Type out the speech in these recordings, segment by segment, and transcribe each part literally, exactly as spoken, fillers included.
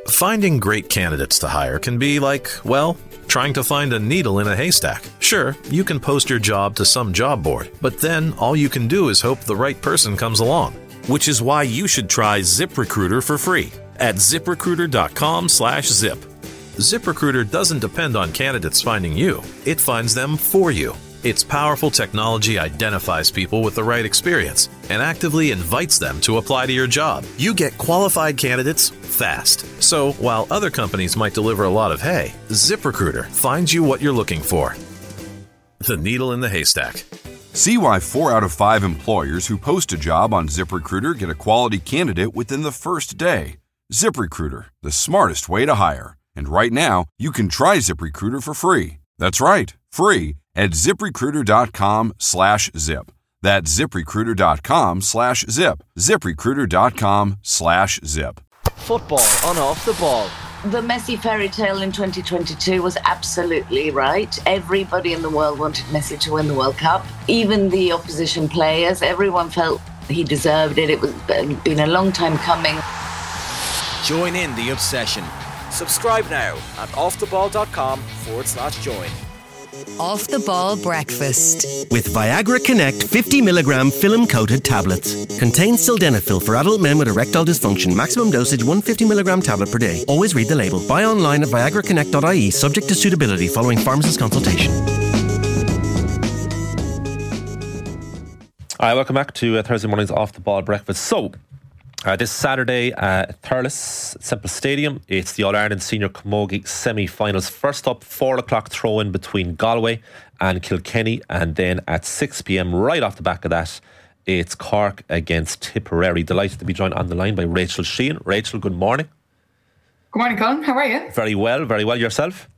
Finding great candidates to hire can be like, well, trying to find a needle in a haystack. Sure, you can post your job to some job board, but then all you can do is hope the right person comes along. Which is why you should try ZipRecruiter for free at ziprecruiter.com slash zip. ZipRecruiter doesn't depend on candidates finding you. It finds them for you. Its powerful technology identifies people with the right experience and actively invites them to apply to your job. You get qualified candidates fast. So while other companies might deliver a lot of hay, ZipRecruiter finds you what you're looking for. The needle in the haystack. See why four out of five employers who post a job on ZipRecruiter get a quality candidate within the first day. ZipRecruiter, the smartest way to hire. And right now, you can try ZipRecruiter for free. That's right, free at ziprecruiter.com slash zip. That's ziprecruiter.com slash zip. ziprecruiter.com slash zip. Football on Off the Ball. The Messi fairy tale in twenty twenty-two was absolutely right. Everybody in the world wanted Messi to win the World Cup. Even the opposition players, everyone felt he deserved it. It was been a long time coming. Join in the obsession. Subscribe now at offtheball.com forward slash join. Off the Ball Breakfast. With Viagra Connect fifty milligram film-coated tablets. Contains sildenafil for adult men with erectile dysfunction. Maximum dosage one hundred fifty milligram tablet per day. Always read the label. Buy online at viagra connect dot I E, subject to suitability following pharmacist consultation. Hi, welcome back to uh, Thursday morning's Off the Ball Breakfast. So, Uh, this Saturday at Thurles Semple Stadium, it's the All-Ireland Senior Camogie semi-finals. First up, four o'clock throw-in between Galway and Kilkenny, and then at six p.m, right off the back of that, it's Cork against Tipperary. Delighted to be joined on the line by Rachel Sheehan. Rachel, good morning. Good morning, Colin. How are you? Very well, very well. Yourself?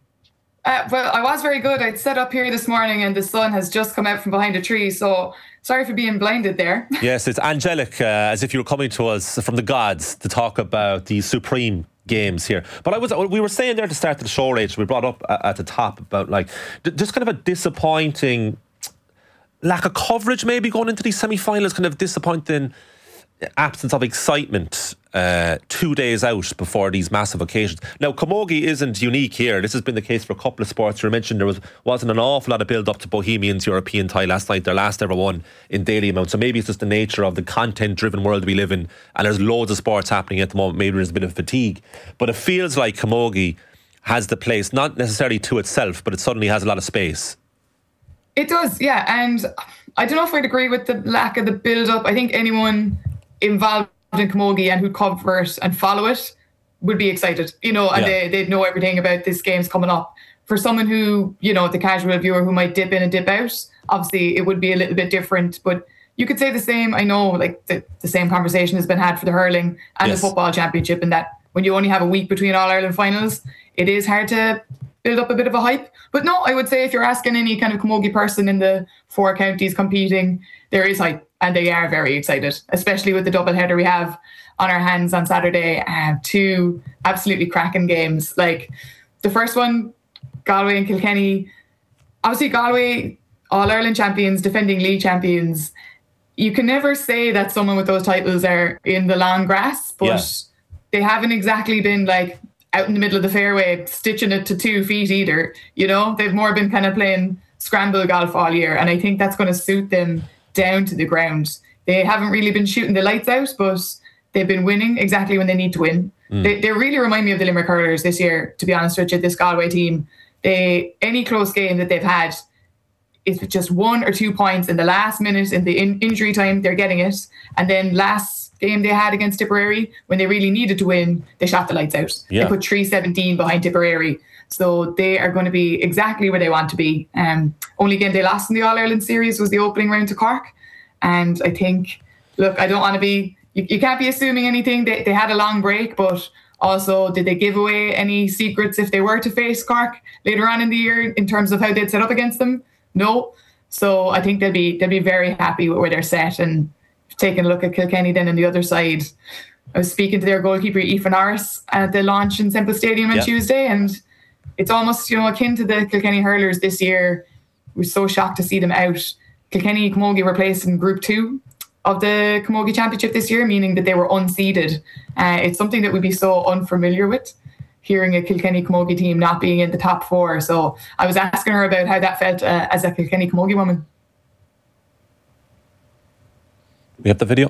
Uh, well, I was very good. I'd set up here this morning and the sun has just come out from behind a tree, so sorry for being blinded there. Yes, it's angelic, uh, as if you were coming to us from the gods to talk about the supreme games here. But I was, we were saying there at the start of the show, Rachel, we brought up at the top about like just kind of a disappointing lack of coverage maybe going into these semi-finals, kind of disappointing absence of excitement uh, two days out before these massive occasions. Now, Camogie isn't unique here. This has been the case for a couple of sports. You mentioned there was, wasn't an awful lot of build-up to Bohemians' European tie last night, their last ever one in daily amount. So maybe it's just the nature of the content-driven world we live in, and there's loads of sports happening at the moment. Maybe there's a bit of fatigue. But it feels like Camogie has the place, not necessarily to itself, but it suddenly has a lot of space. It does, yeah. And I don't know if I'd agree with the lack of the build-up. I think anyone involved in Camogie and who'd cover it and follow it would be excited, you know, and yeah. they, they'd know everything about this game's coming up. For someone who, you know, the casual viewer who might dip in and dip out, obviously it would be a little bit different, but you could say the same. I know, like, the, the same conversation has been had for the hurling and yes. the football championship, and that when you only have a week between All-Ireland finals, it is hard to build up a bit of a hype. But no, I would say if you're asking any kind of Camogie person in the four counties competing, there is hype. And they are very excited, especially with the doubleheader we have on our hands on Saturday. Uh, two absolutely cracking games. Like the first one, Galway and Kilkenny. Obviously, Galway, All-Ireland champions, defending league champions. You can never say that someone with those titles are in the long grass, but yeah. they haven't exactly been like out in the middle of the fairway, stitching it to two feet either. You know, they've more been kind of playing scramble golf all year. And I think that's going to suit them down to the ground. They haven't really been shooting the lights out, but they've been winning exactly when they need to win. Mm. They, they really remind me of the Limerick Hurlers this year, to be honest with you, this Galway team. They any close game that they've had, is just one or two points in the last minute, in the in- injury time, they're getting it. And then last game they had against Tipperary, when they really needed to win, they shot the lights out. Yeah. They put three seventeen behind Tipperary. So they are going to be exactly where they want to be. Um, only game they lost in the All-Ireland series was the opening round to Cork. And I think, look, I don't want to be, you, you can't be assuming anything. They, they had a long break, but also did they give away any secrets if they were to face Cork later on in the year in terms of how they'd set up against them? No. So I think they'll be they'll be very happy with where they're set. And taking a look at Kilkenny then on the other side, I was speaking to their goalkeeper, Aoife Norris, at the launch in Semple Stadium on yep. Tuesday, and it's almost, you know, akin to the Kilkenny Hurlers this year. We're so shocked to see them out. Kilkenny Camogie were placed in Group two of the Camogie Championship this year, meaning that they were unseeded. Uh, it's something that we'd be so unfamiliar with, hearing a Kilkenny Camogie team not being in the top four. So I was asking her about how that felt uh, as a Kilkenny Camogie woman. We have the video.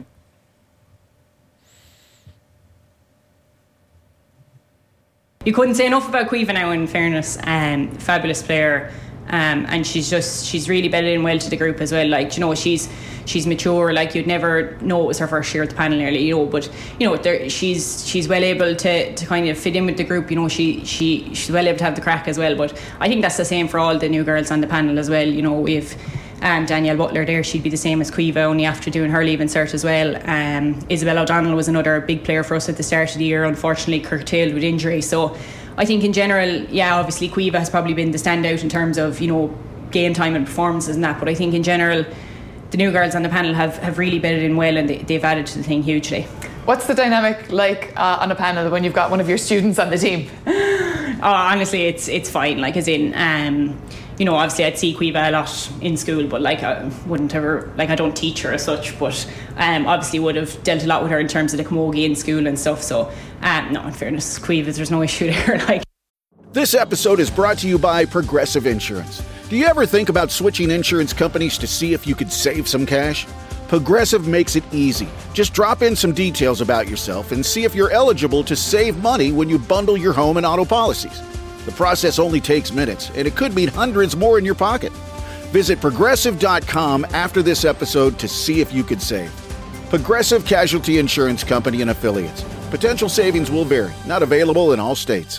You couldn't say enough about Caoimhe now, in fairness. Um, fabulous player. Um, and she's just, she's really bedded in well to the group as well. Like, you know, she's she's mature. Like, you'd never know it was her first year at the panel nearly, you know. But, you know, there, she's she's well able to, to kind of fit in with the group. You know, she, she she's well able to have the crack as well. But I think that's the same for all the new girls on the panel as well. You know, we've um, Danielle Butler there. She'd be the same as Caoimhe, only after doing her leaving cert as well. Um, Isabel O'Donnell was another big player for us at the start of the year, unfortunately curtailed with injury. So I think in general, yeah, obviously Caoimhe has probably been the standout in terms of, you know, game time and performances and that. But I think in general, the new girls on the panel have, have really bedded in well, and they, they've added to the thing hugely. What's the dynamic like uh, on a panel when you've got one of your students on the team? Oh, honestly, it's it's fine. Like, as in, um, you know, obviously I'd see Caoimhe a lot in school, but like I wouldn't ever, like I don't teach her as such, but um, obviously would have dealt a lot with her in terms of the camogie in school and stuff. So, um, no, in fairness, Caoimhe, there's no issue there. Like. This episode is brought to you by Progressive Insurance. Do you ever think about switching insurance companies to see if you could save some cash? Progressive makes it easy. Just drop in some details about yourself and see if you're eligible to save money when you bundle your home and auto policies. The process only takes minutes, and it could mean hundreds more in your pocket. Visit Progressive dot com after this episode to see if you could save. Progressive Casualty Insurance Company and Affiliates. Potential savings will vary. Not available in all states.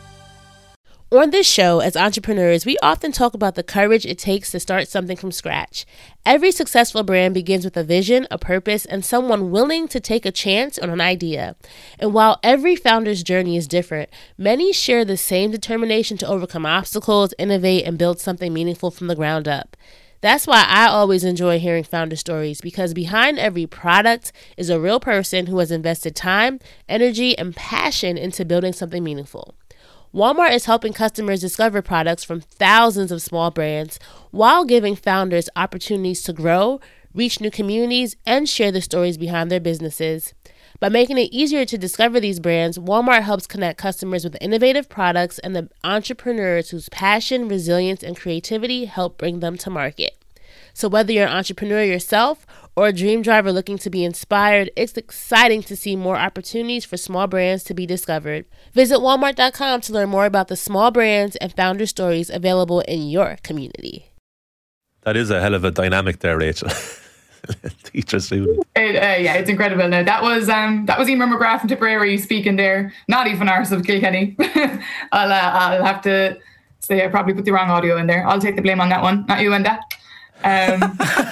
On this show, as entrepreneurs, we often talk about the courage it takes to start something from scratch. Every successful brand begins with a vision, a purpose, and someone willing to take a chance on an idea. And while every founder's journey is different, many share the same determination to overcome obstacles, innovate, and build something meaningful from the ground up. That's why I always enjoy hearing founder stories, because behind every product is a real person who has invested time, energy, and passion into building something meaningful. Walmart is helping customers discover products from thousands of small brands while giving founders opportunities to grow, reach new communities, and share the stories behind their businesses. By making it easier to discover these brands, Walmart helps connect customers with innovative products and the entrepreneurs whose passion, resilience, and creativity help bring them to market. So whether you're an entrepreneur yourself or a dream driver looking to be inspired, it's exciting to see more opportunities for small brands to be discovered. Visit walmart dot com to learn more about the small brands and founder stories available in your community. That is a hell of a dynamic there, Rachel. Teacher student. It, uh, yeah, it's incredible. Now that was um that was Emer McGrath from Tipperary speaking there. Not even ours of Kilkenny. I'll uh, I'll have to say I probably put the wrong audio in there. I'll take the blame on that one. Not you, Enda. Um,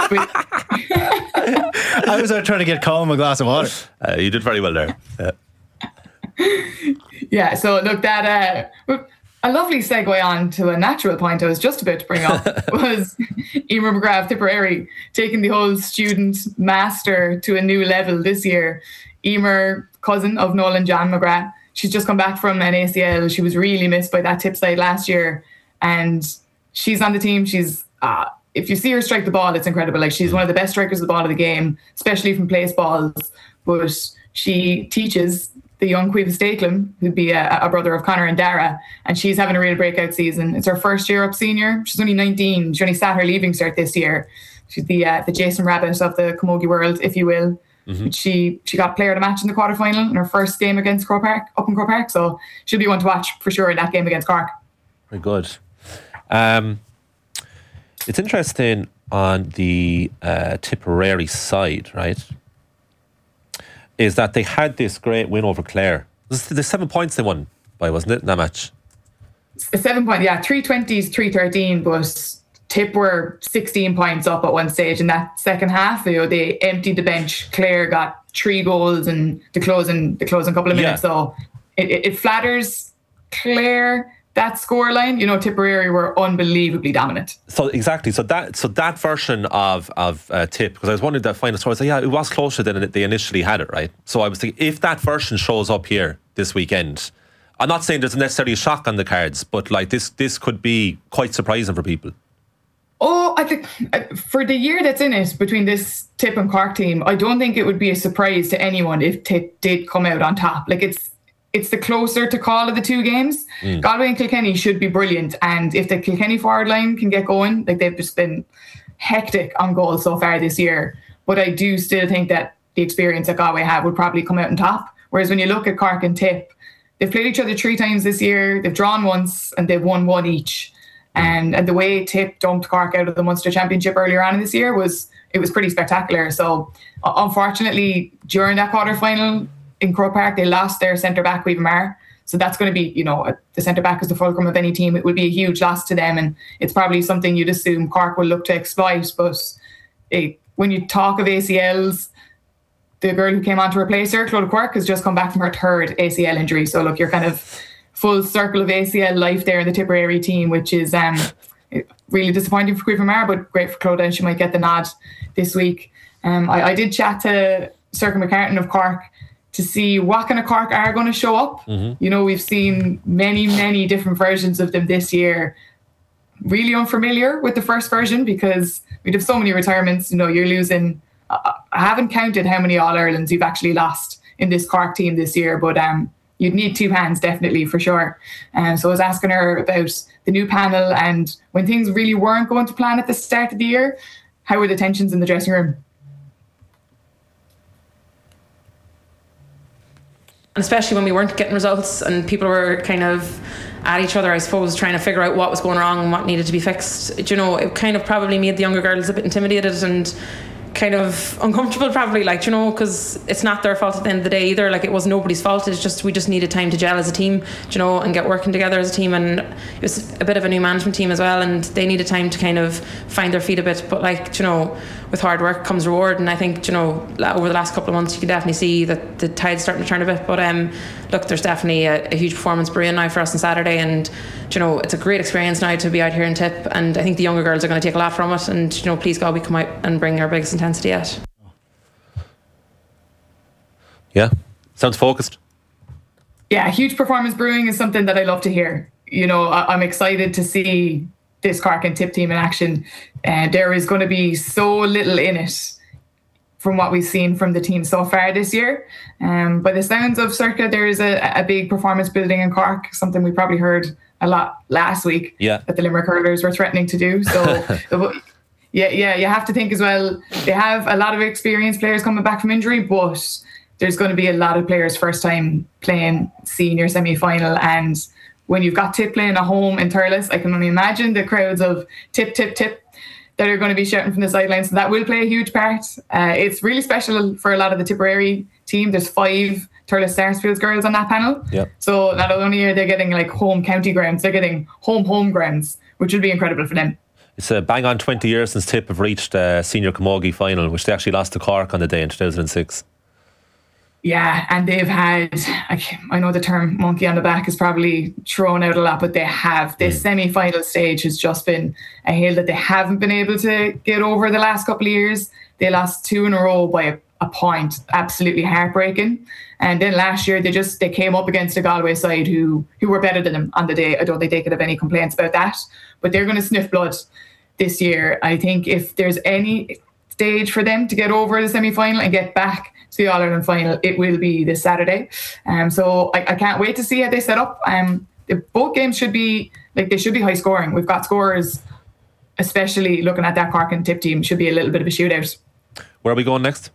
I was out trying to get Colm a glass of water. Uh, you did very well there. Yeah. Yeah. So look, that uh, a lovely segue on to a natural point I was just about to bring up was Emer McGrath Tipperary taking the whole student master to a new level this year. Emer, cousin of Nolan John McGrath, she's just come back from an A C L. She was really missed by that tip side last year, and she's on the team. She's uh, if you see her strike the ball, it's incredible. Like, she's one of the best strikers of the ball of the game, especially from place balls. But she teaches the young Caoimhe Stakelum, who'd be a, a brother of Conor and Dara, and she's having a real breakout season. It's her first year up senior. She's only nineteen. She only sat her leaving cert this year. She's the uh, the Jason Rabbit of the camogie world, if you will. Mm-hmm. She she got player of the match in the quarterfinal in her first game against Croke Park, up in Croke Park. So she'll be one to watch for sure in that game against Cork. Very good. Um, it's interesting on the uh, Tipperary side, right? Is that they had this great win over Clare. The seven points they won by, wasn't it, in that match? Seven points, yeah. three twenties, three thirteen, but Tip were sixteen points up at one stage in that second half. You know, they emptied the bench. Clare got three goals in the closing, the closing couple of minutes. Yeah. So it, it, it flatters Clare, that scoreline. You know, Tipperary were unbelievably dominant. So exactly. So that so that version of of uh, Tip, because I was wondering that final score. I was like, yeah, it was closer than they initially had it, right? So I was thinking, if that version shows up here this weekend, I'm not saying there's necessarily a shock on the cards, but like this this could be quite surprising for people. Oh, I think for the year that's in it between this Tip and Cork team, I don't think it would be a surprise to anyone if Tip did come out on top. Like it's it's the closer to call of the two games. Mm. Galway and Kilkenny should be brilliant, and if the Kilkenny forward line can get going, like they've just been hectic on goals so far this year. But I do still think that the experience that Galway have would probably come out on top. Whereas when you look at Cork and Tip, they've played each other three times this year. They've drawn once and they've won one each. And and the way Tip dumped Cork out of the Munster Championship earlier on in this year was it was pretty spectacular. So uh, unfortunately, during that quarter final in Croke Park, they lost their centre back Caoimhe Maher. So that's going to be, you know, the centre back is the fulcrum of any team. It would be a huge loss to them, and it's probably something you'd assume Cork will look to exploit. But it, when you talk of A C Ls, the girl who came on to replace her, Clodagh Quirke, has just come back from her third A C L injury. So look, you're kind of full circle of A C L life there in the Tipperary team, which is um, really disappointing for Caoimhe Maher, but great for Clodagh, and she might get the nod this week. Um, I, I did chat to Circa McCartan of Cork to see what kind of Cork are going to show up. Mm-hmm. You know, we've seen many, many different versions of them this year. Really unfamiliar with the first version because we'd have so many retirements. You know, you're losing. I haven't counted how many All-Irelands you've actually lost in this Cork team this year, but um, you'd need two hands definitely for sure. And um, so I was asking her about the new panel and when things really weren't going to plan at the start of the year, how were the tensions in the dressing room? And especially when we weren't getting results and people were kind of at each other, I suppose, trying to figure out what was going wrong and what needed to be fixed. You know, it kind of probably made the younger girls a bit intimidated and kind of uncomfortable probably, like, you know, because it's not their fault at the end of the day either. Like, it was nobody's fault. It's just we just needed time to gel as a team, you know, and get working together as a team. And it was a bit of a new management team as well, and they needed time to kind of find their feet a bit. But, like, you know, with hard work comes reward, and I think, you know, over the last couple of months you can definitely see that the tide's starting to turn a bit. But um look, there's definitely a, a huge performance brewing now for us on Saturday, and, you know, it's a great experience now to be out here in Tip, and I think the younger girls are going to take a lot from it, and, you know, please God we come out and bring our biggest intensity yet. Yeah, sounds focused. Yeah, huge performance brewing is something that I love to hear. You know, I, I'm excited to see this Cork and Tip team in action. And uh, there is going to be so little in it from what we've seen from the team so far this year. Um, by the sounds of Circa, there is a, a big performance building in Cork, something we probably heard a lot last week yeah. that the Limerick hurlers were threatening to do. So yeah, yeah, you have to think as well, they have a lot of experienced players coming back from injury, but there's going to be a lot of players first time playing senior semi-final, and when you've got Tip playing at home in Thurles, I can only imagine the crowds of Tip, Tip, Tip that are going to be shouting from the sidelines. So that will play a huge part. Uh, it's really special for a lot of the Tipperary team. There's five Thurles Sarsfields girls on that panel. Yep. So not only are they getting like home county grounds, they're getting home home grounds, which will be incredible for them. It's a bang on twenty years since Tip have reached a senior camogie final, which they actually lost to Cork on the day in two thousand six. Yeah, and they've had, I know the term monkey on the back is probably thrown out a lot, but they have. This mm. semi-final stage has just been a hill that they haven't been able to get over the last couple of years. They lost two in a row by a, a point, absolutely heartbreaking. And then last year, they just they came up against a Galway side who who were better than them on the day. I don't think they could have any complaints about that, but they're going to sniff blood this year. I think if there's any stage for them to get over the semi-final and get back to the All-Ireland final, it will be this Saturday. Um, so I, I can't wait to see how they set up. Um, the, both games should be like they should be high scoring. We've got scores, especially looking at that Cork and Tip team, should be a little bit of a shootout. Where are we going next?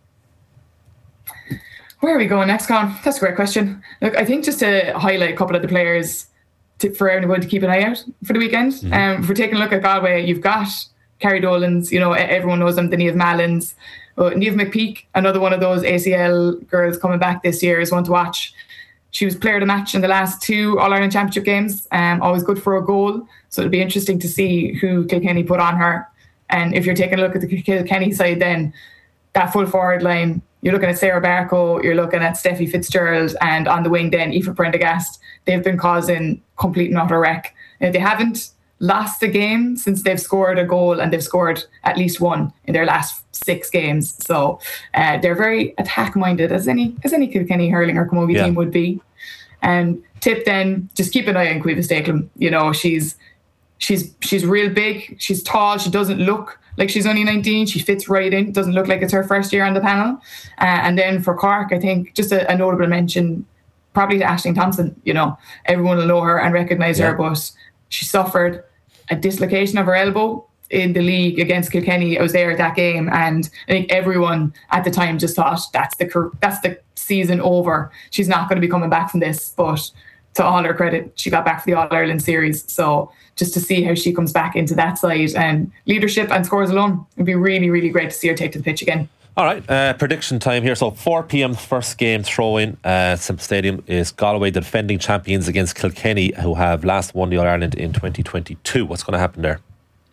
Where are we going next, Colin? That's a great question. Look, I think just to highlight a couple of the players to, for everyone to keep an eye out for the weekend. Mm-hmm. Um, if we're taking a look at Galway, you've got Carrie Dolan's, you know, everyone knows them, the Niamh Mallins. Uh, Niamh McPeak, another one of those A C L girls coming back this year, is one to watch. She was player of the match in the last two All-Ireland Championship games, um, always good for a goal. So it'll be interesting to see who Kilkenny put on her. And if you're taking a look at the Kilkenny side, then that full forward line, you're looking at Sarah Barco, you're looking at Steffi Fitzgerald, and on the wing then, Aoife Prendergast. They've been causing complete and utter wreck. Uh, they haven't lost a game since they've scored a goal, and they've scored at least one in their last six games. So uh, they're very attack-minded, as any as any Kilkenny hurling or camogie yeah. team would be. And Tip then, just keep an eye on Caoimhe Stacklem. You know, she's she's she's real big. She's tall. She doesn't look like she's only nineteen. She fits right in. Doesn't look like it's her first year on the panel. Uh, and then for Cork, I think just a, a notable mention, probably to Aisling Thompson. You know, everyone will know her and recognise yeah. her, but she suffered a dislocation of her elbow in the league against Kilkenny. I was there at that game, and I think everyone at the time just thought that's the that's the season over. She's not going to be coming back from this. But to all her credit, she got back for the All-Ireland series. So just to see how she comes back into that side and leadership and scores alone, it'd be really, really great to see her take to the pitch again. All right, uh, prediction time here. So four p.m. first game throw-in at Semple Stadium is Galway, the defending champions, against Kilkenny, who have last won the All-Ireland in twenty twenty-two. What's going to happen there?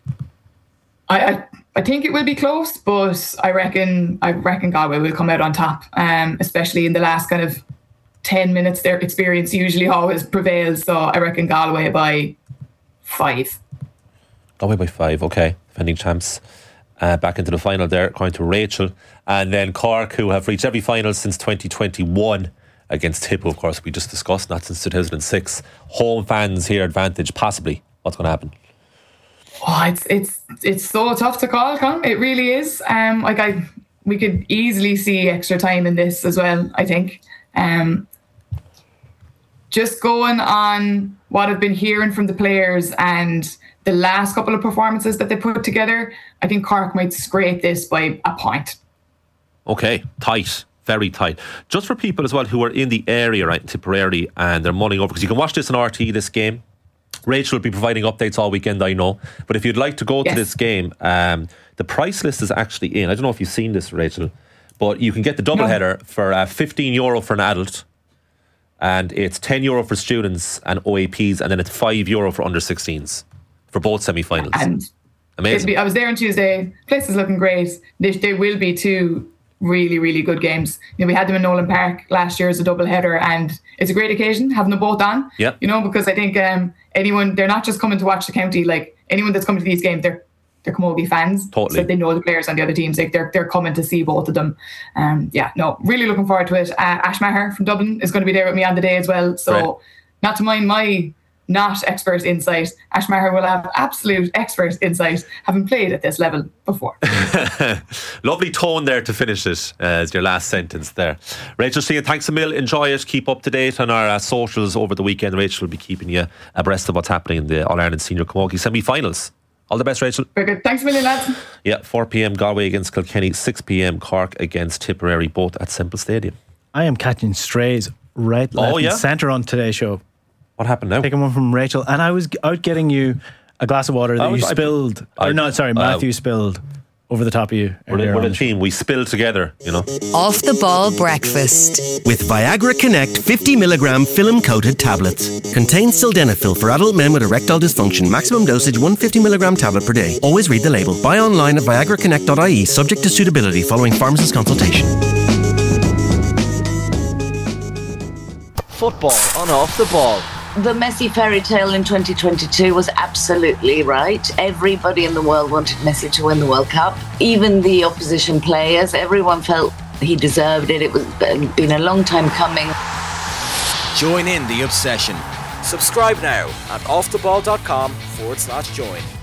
I, I I think it will be close, but I reckon I reckon Galway will come out on top, um, especially in the last kind of ten minutes. Their experience usually always prevails, so I reckon Galway by five. Galway by five, okay. Defending champs. Uh, back into the final there, according to Rachel. And then Cork, who have reached every final since twenty twenty-one against Tippo, of course, we just discussed, not since two thousand six. Home fans here, advantage, possibly. What's going to happen? Oh, it's it's it's so tough to call, Con. It really is. Um, like I, we could easily see extra time in this as well, I think. Um, just going on what I've been hearing from the players and the last couple of performances that they put together, I think Cork might scrape this by a point. Okay, tight. Very tight. Just for people as well who are in the area, right, in Tipperary, and they're mulling over, because you can watch this on R T, this game. Rachel will be providing updates all weekend, I know. But if you'd like to go yes. to this game, um, the price list is actually in. I don't know if you've seen this, Rachel, but you can get the doubleheader no. for uh, fifteen euro for an adult, and it's ten euro for students and O A Ps, and then it's five euro for under sixteens for both semi-finals. And amazing. Be, I was there on Tuesday. Place is looking great. There, there will be two really, really good games. You know, we had them in Nolan Park last year as a double header, and it's a great occasion having them both on. Yep. You know, because I think um, anyone, they're not just coming to watch the county. Like anyone that's coming to these games, they're they're Camogie fans. Totally. So they know the players on the other teams. Like they're they're coming to see both of them. Um, yeah, no, really looking forward to it. Uh, Ash Maher from Dublin is going to be there with me on the day as well. So right. not to mind my not expert insight, Ash Maher will have absolute expert insight, having played at this level before. Lovely tone there to finish it uh, as your last sentence there. Rachel, see you. Thanks a mil. Enjoy it. Keep up to date on our uh, socials over the weekend. Rachel will be keeping you abreast of what's happening in the All-Ireland Senior Camogie semi-finals. All the best, Rachel. Very good. Thanks a million, lads. Yeah, four p.m. Galway against Kilkenny, six p.m. Cork against Tipperary, both at Semple Stadium. I am catching strays right, left, oh, yeah? and centre on today's show. What happened now? Taking one from Rachel, and I was out getting you a glass of water that was, you spilled. I, or no, sorry, Matthew uh, spilled over the top of you. We're, we're a team. We spill together, you know. Off the ball breakfast with Viagra Connect fifty milligram film coated tablets. Contains sildenafil for adult men with erectile dysfunction. Maximum dosage one hundred fifty milligram tablet per day. Always read the label. Buy online at viagra connect dot I E. Subject to suitability following pharmacist consultation. Football on Off the Ball. The Messi fairy tale in twenty twenty-two was absolutely right. Everybody in the world wanted Messi to win the World Cup. Even the opposition players, everyone felt he deserved it. It was been a long time coming. Join in the obsession. Subscribe now at offtheball.com forward slash join.